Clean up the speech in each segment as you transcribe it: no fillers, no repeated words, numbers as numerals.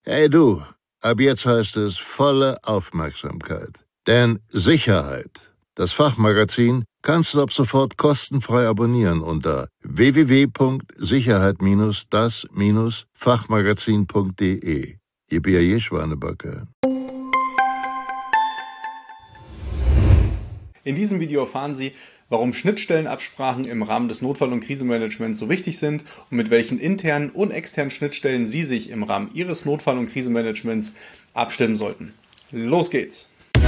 Hey du, ab jetzt heißt es volle Aufmerksamkeit. Denn Sicherheit, das Fachmagazin, kannst du ab sofort kostenfrei abonnieren unter www.sicherheit-das-fachmagazin.de. Ihr Schwanebacke. In diesem Video erfahren Sie, warum Schnittstellenabsprachen im Rahmen des Notfall- und Krisenmanagements so wichtig sind und mit welchen internen und externen Schnittstellen Sie sich im Rahmen Ihres Notfall- und Krisenmanagements abstimmen sollten. Los geht's!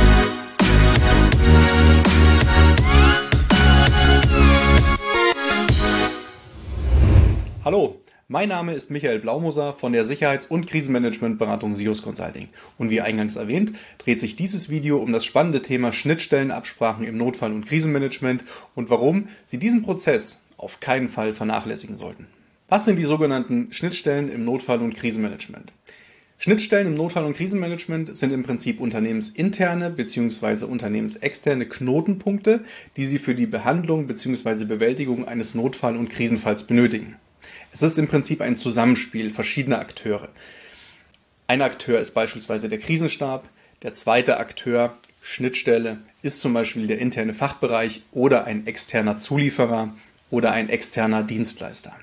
Hallo, mein Name ist Michael Blaumoser von der Sicherheits- und Krisenmanagementberatung SIOS Consulting. Und wie eingangs erwähnt, dreht sich dieses Video um das spannende Thema Schnittstellenabsprachen im Notfall- und Krisenmanagement und warum Sie diesen Prozess auf keinen Fall vernachlässigen sollten. Was sind die sogenannten Schnittstellen im Notfall- und Krisenmanagement? Schnittstellen im Notfall- und Krisenmanagement sind im Prinzip unternehmensinterne bzw. unternehmensexterne Knotenpunkte, die Sie für die Behandlung bzw. Bewältigung eines Notfall- und Krisenfalls benötigen. Es ist im Prinzip ein Zusammenspiel verschiedener Akteure. Ein Akteur ist beispielsweise der Krisenstab, der zweite Akteur, Schnittstelle, ist zum Beispiel der interne Fachbereich oder ein externer Zulieferer oder ein externer Dienstleister.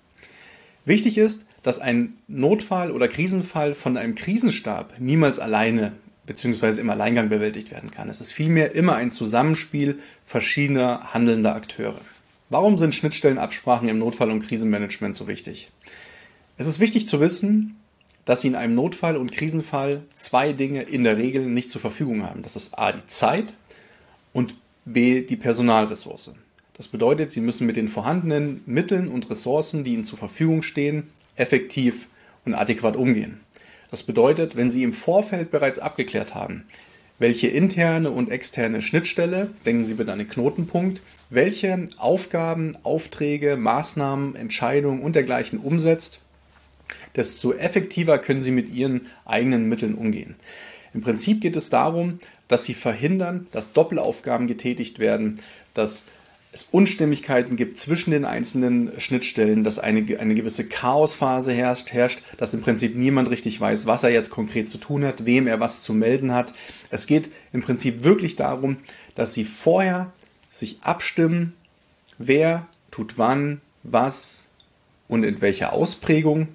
Wichtig ist, dass ein Notfall oder Krisenfall von einem Krisenstab niemals alleine bzw. im Alleingang bewältigt werden kann. Es ist vielmehr immer ein Zusammenspiel verschiedener handelnder Akteure. Warum sind Schnittstellenabsprachen im Notfall- und Krisenmanagement so wichtig? Es ist wichtig zu wissen, dass Sie in einem Notfall- und Krisenfall zwei Dinge in der Regel nicht zur Verfügung haben. Das ist A, die Zeit und B, die Personalressource. Das bedeutet, Sie müssen mit den vorhandenen Mitteln und Ressourcen, die Ihnen zur Verfügung stehen, effektiv und adäquat umgehen. Das bedeutet, wenn Sie im Vorfeld bereits abgeklärt haben, welche interne und externe Schnittstelle, denken Sie bitte an den Knotenpunkt, welche Aufgaben, Aufträge, Maßnahmen, Entscheidungen und dergleichen umsetzt, desto effektiver können Sie mit Ihren eigenen Mitteln umgehen. Im Prinzip geht es darum, dass Sie verhindern, dass Doppelaufgaben getätigt werden, dass es Unstimmigkeiten gibt zwischen den einzelnen Schnittstellen, dass eine gewisse Chaosphase herrscht, dass im Prinzip niemand richtig weiß, was er jetzt konkret zu tun hat, wem er was zu melden hat. Es geht im Prinzip wirklich darum, dass Sie vorher sich abstimmen, wer tut wann, was und in welcher Ausprägung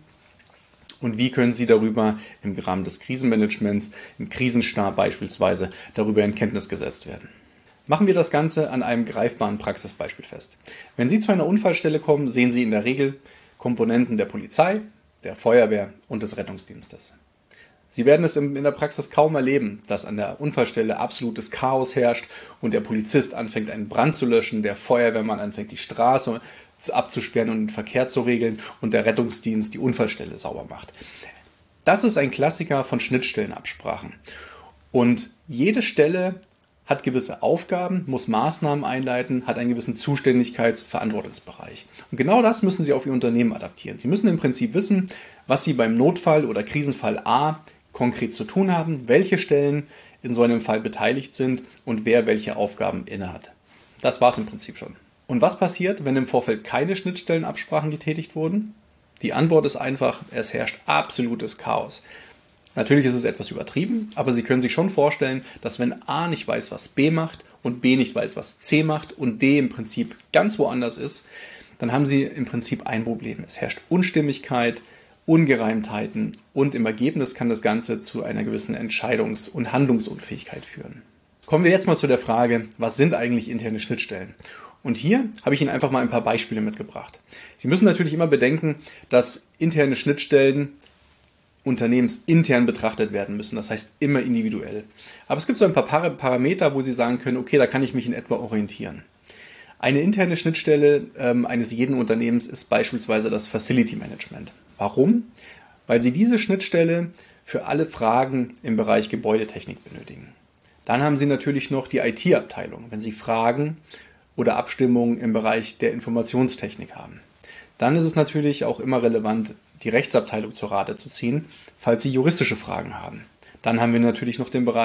und wie können Sie darüber im Rahmen des Krisenmanagements, im Krisenstab beispielsweise, darüber in Kenntnis gesetzt werden. Machen wir das Ganze an einem greifbaren Praxisbeispiel fest. Wenn Sie zu einer Unfallstelle kommen, sehen Sie in der Regel Komponenten der Polizei, der Feuerwehr und des Rettungsdienstes. Sie werden es in der Praxis kaum erleben, dass an der Unfallstelle absolutes Chaos herrscht und der Polizist anfängt, einen Brand zu löschen, der Feuerwehrmann anfängt, die Straße abzusperren und den Verkehr zu regeln und der Rettungsdienst die Unfallstelle sauber macht. Das ist ein Klassiker von Schnittstellenabsprachen. Und jede Stelle hat gewisse Aufgaben, muss Maßnahmen einleiten, hat einen gewissen Zuständigkeits-Verantwortungsbereich. Und genau das müssen Sie auf Ihr Unternehmen adaptieren. Sie müssen im Prinzip wissen, was Sie beim Notfall oder Krisenfall A konkret zu tun haben, welche Stellen in so einem Fall beteiligt sind und wer welche Aufgaben innehat. Das war es im Prinzip schon. Und was passiert, wenn im Vorfeld keine Schnittstellenabsprachen getätigt wurden? Die Antwort ist einfach, es herrscht absolutes Chaos. Natürlich ist es etwas übertrieben, aber Sie können sich schon vorstellen, dass wenn A nicht weiß, was B macht und B nicht weiß, was C macht und D im Prinzip ganz woanders ist, dann haben Sie im Prinzip ein Problem. Es herrscht Unstimmigkeit, Ungereimtheiten und im Ergebnis kann das Ganze zu einer gewissen Entscheidungs- und Handlungsunfähigkeit führen. Kommen wir jetzt mal zu der Frage, was sind eigentlich interne Schnittstellen? Und hier habe ich Ihnen einfach mal ein paar Beispiele mitgebracht. Sie müssen natürlich immer bedenken, dass interne Schnittstellen unternehmensintern betrachtet werden müssen, das heißt immer individuell. Aber es gibt so ein paar Parameter, wo Sie sagen können, okay, da kann ich mich in etwa orientieren. Eine interne Schnittstelle eines jeden Unternehmens ist beispielsweise das Facility Management. Warum? Weil Sie diese Schnittstelle für alle Fragen im Bereich Gebäudetechnik benötigen. Dann haben Sie natürlich noch die IT-Abteilung, wenn Sie Fragen oder Abstimmungen im Bereich der Informationstechnik haben. Dann ist es natürlich auch immer relevant, die Rechtsabteilung zur Rate zu ziehen, falls Sie juristische Fragen haben. Dann haben wir natürlich noch den Bereich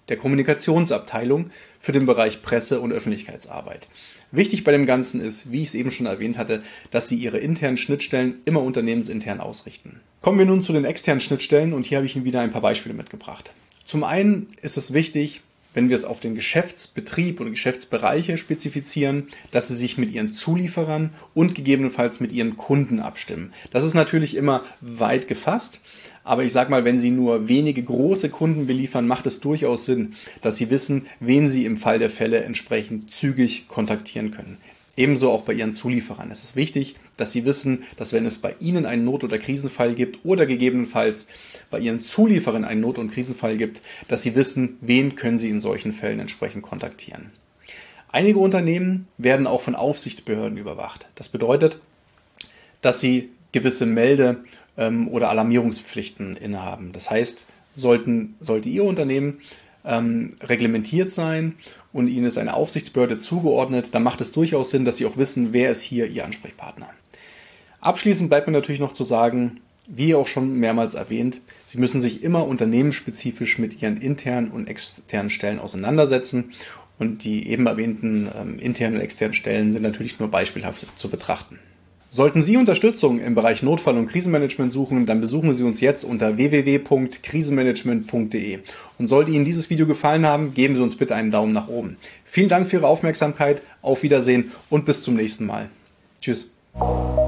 der Kommunikationsabteilung für den Bereich Presse- und Öffentlichkeitsarbeit. Wichtig bei dem Ganzen ist, wie ich es eben schon erwähnt hatte, dass Sie Ihre internen Schnittstellen immer unternehmensintern ausrichten. Kommen wir nun zu den externen Schnittstellen und hier habe ich Ihnen wieder ein paar Beispiele mitgebracht. Zum einen ist es wichtig, wenn wir es auf den Geschäftsbetrieb oder Geschäftsbereiche spezifizieren, dass Sie sich mit Ihren Zulieferern und gegebenenfalls mit Ihren Kunden abstimmen. Das ist natürlich immer weit gefasst, aber ich sage mal, wenn Sie nur wenige große Kunden beliefern, macht es durchaus Sinn, dass Sie wissen, wen Sie im Fall der Fälle entsprechend zügig kontaktieren können. Ebenso auch bei Ihren Zulieferern. Es ist wichtig, dass Sie wissen, dass wenn es bei Ihnen einen Not- oder Krisenfall gibt oder gegebenenfalls bei Ihren Zulieferern einen Not- und Krisenfall gibt, dass Sie wissen, wen können Sie in solchen Fällen entsprechend kontaktieren. Einige Unternehmen werden auch von Aufsichtsbehörden überwacht. Das bedeutet, dass sie gewisse Melde- oder Alarmierungspflichten innehaben. Das heißt, sollte Ihr Unternehmen reglementiert sein und Ihnen ist eine Aufsichtsbehörde zugeordnet, dann macht es durchaus Sinn, dass Sie auch wissen, wer ist hier Ihr Ansprechpartner. Abschließend bleibt mir natürlich noch zu sagen, wie auch schon mehrmals erwähnt, Sie müssen sich immer unternehmensspezifisch mit Ihren internen und externen Stellen auseinandersetzen und die eben erwähnten internen und externen Stellen sind natürlich nur beispielhaft zu betrachten. Sollten Sie Unterstützung im Bereich Notfall- und Krisenmanagement suchen, dann besuchen Sie uns jetzt unter www.krisenmanagement.de. Und sollte Ihnen dieses Video gefallen haben, geben Sie uns bitte einen Daumen nach oben. Vielen Dank für Ihre Aufmerksamkeit, auf Wiedersehen und bis zum nächsten Mal. Tschüss.